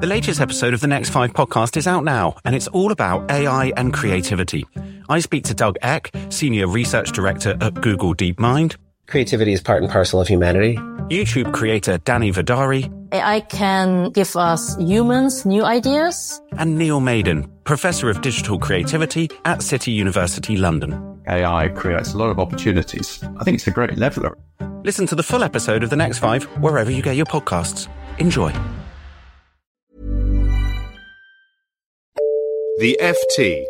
The latest episode of the Next 5 podcast is out now, and it's all about AI and creativity. I speak to Doug Eck, Senior Research Director at Google DeepMind. Creativity is part and parcel of humanity. YouTube creator Danny Vidari. AI can give us humans new ideas. And Neil Maiden, Professor of Digital Creativity at City University London. AI creates a lot of opportunities. I think it's a great leveller. Listen to the full episode of The Next 5 wherever you get your podcasts. Enjoy. The FT.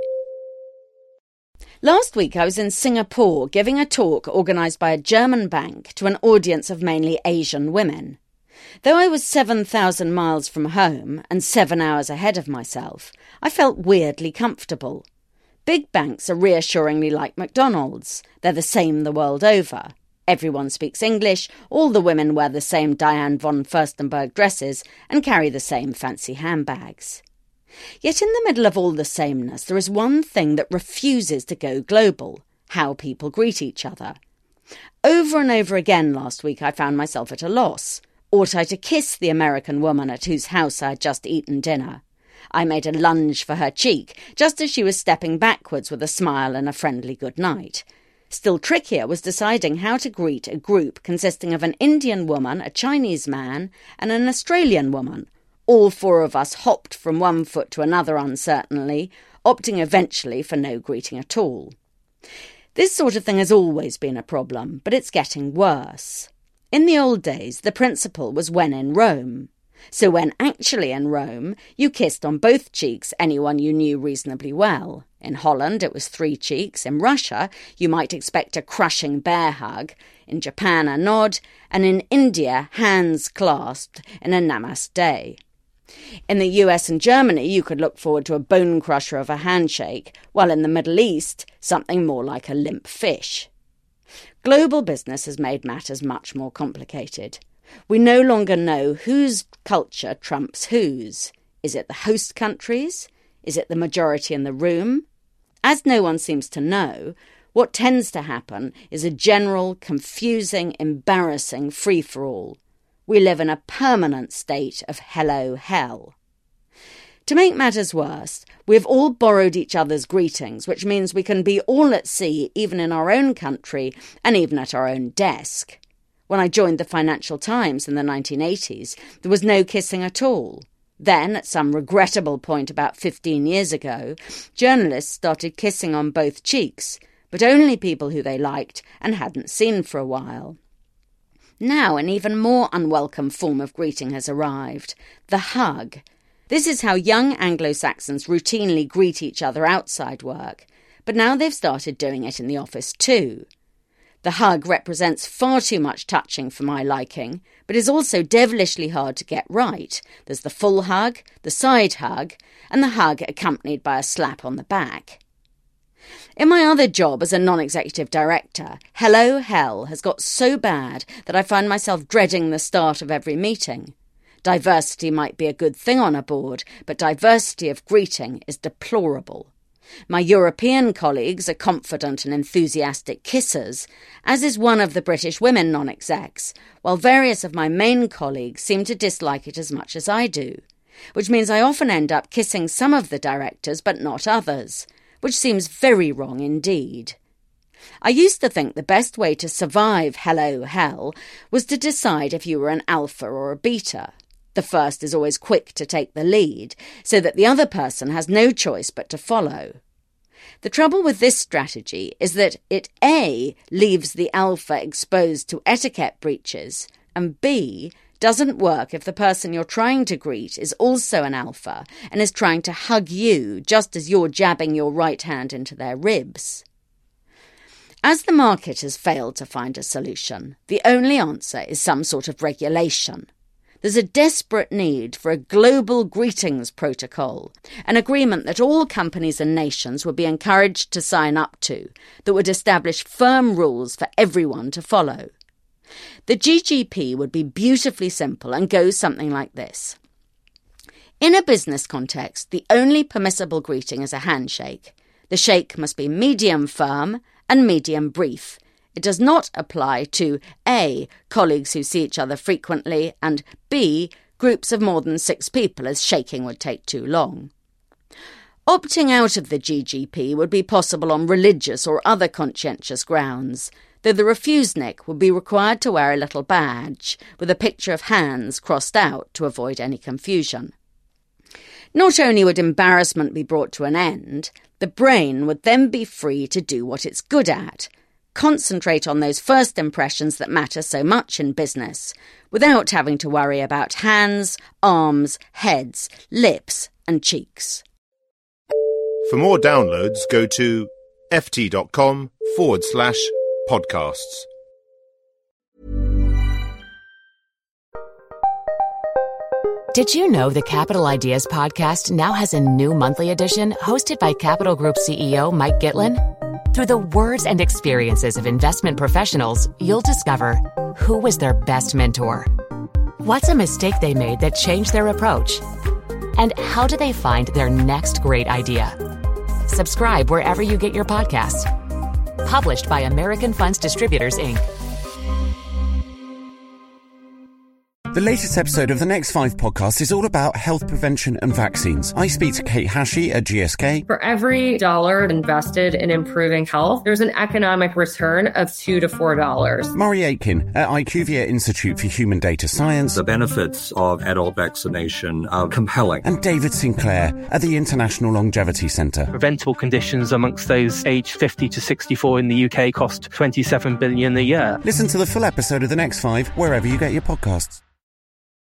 Last week I was in Singapore giving a talk organised by a German bank to an audience of mainly Asian women. Though I was 7,000 miles from home and 7 hours ahead of myself, I felt weirdly comfortable. Big banks are reassuringly like McDonald's. They're the same the world over. Everyone speaks English, all the women wear the same Diane von Furstenberg dresses and carry the same fancy handbags. Yet in the middle of all the sameness, there is one thing that refuses to go global: how people greet each other. Over and over again last week I found myself at a loss. Ought I to kiss the American woman at whose house I had just eaten dinner? I made a lunge for her cheek, just as she was stepping backwards with a smile and a friendly good night. Still trickier was deciding how to greet a group consisting of an Indian woman, a Chinese man, and an Australian woman. All four of us hopped from one foot to another uncertainly, opting eventually for no greeting at all. This sort of thing has always been a problem, but it's getting worse. In the old days, the principle was when in Rome. So when actually in Rome, you kissed on both cheeks anyone you knew reasonably well. In Holland, it was 3 cheeks. In Russia, you might expect a crushing bear hug. In Japan, a nod. And in India, hands clasped in a namaste. In the US and Germany, you could look forward to a bone crusher of a handshake, while in the Middle East, something more like a limp fish. Global business has made matters much more complicated. We no longer know whose culture trumps whose. Is it the host countries? Is it the majority in the room? As no one seems to know, what tends to happen is a general, confusing, embarrassing free-for-all. We live in a permanent state of hello hell. To make matters worse, we've all borrowed each other's greetings, which means we can be all at sea even in our own country and even at our own desk. When I joined the Financial Times in the 1980s, there was no kissing at all. Then, at some regrettable point about 15 years ago, journalists started kissing on both cheeks, but only people who they liked and hadn't seen for a while. Now an even more unwelcome form of greeting has arrived: the hug. This is how young Anglo-Saxons routinely greet each other outside work, but now they've started doing it in the office too. The hug represents far too much touching for my liking, but is also devilishly hard to get right. There's the full hug, the side hug, and the hug accompanied by a slap on the back. In my other job as a non-executive director, hello hell has got so bad that I find myself dreading the start of every meeting. Diversity might be a good thing on a board, but diversity of greeting is deplorable. My European colleagues are confident and enthusiastic kissers, as is one of the British women non-execs, while various of my main colleagues seem to dislike it as much as I do, which means I often end up kissing some of the directors but not others, which seems very wrong indeed. I used to think the best way to survive hello hell was to decide if you were an alpha or a beta. The first is always quick to take the lead, so that the other person has no choice but to follow. The trouble with this strategy is that it A, leaves the alpha exposed to etiquette breaches, and B, doesn't work if the person you're trying to greet is also an alpha and is trying to hug you just as you're jabbing your right hand into their ribs. As the market has failed to find a solution, the only answer is some sort of regulation. There's a desperate need for a global greetings protocol, an agreement that all companies and nations would be encouraged to sign up to, that would establish firm rules for everyone to follow. The GGP would be beautifully simple and goes something like this. In a business context, the only permissible greeting is a handshake. The shake must be medium firm and medium brief. It does not apply to A, colleagues who see each other frequently, and B, groups of more than 6 people, as shaking would take too long. Opting out of the GGP would be possible on religious or other conscientious grounds, though the refusenik would be required to wear a little badge with a picture of hands crossed out to avoid any confusion. Not only would embarrassment be brought to an end, the brain would then be free to do what it's good at, concentrate on those first impressions that matter so much in business, without having to worry about hands, arms, heads, lips and cheeks. For more downloads, go to ft.com/podcasts. Did you know the Capital Ideas podcast now has a new monthly edition hosted by Capital Group CEO Mike Gitlin? Through the words and experiences of investment professionals, you'll discover who was their best mentor, what's a mistake they made that changed their approach, and how do they find their next great idea. Subscribe wherever you get your podcasts. Published by American Funds Distributors, Inc. The latest episode of the Next 5 podcast is all about health prevention and vaccines. I speak to Kate Hashi at GSK. For every dollar invested in improving health, there's an economic return of $2 to $4. Murray Aitken at IQVIA Institute for Human Data Science. The benefits of adult vaccination are compelling. And David Sinclair at the International Longevity Centre. Preventable conditions amongst those aged 50 to 64 in the UK cost $27 billion a year. Listen to the full episode of the Next 5 wherever you get your podcasts.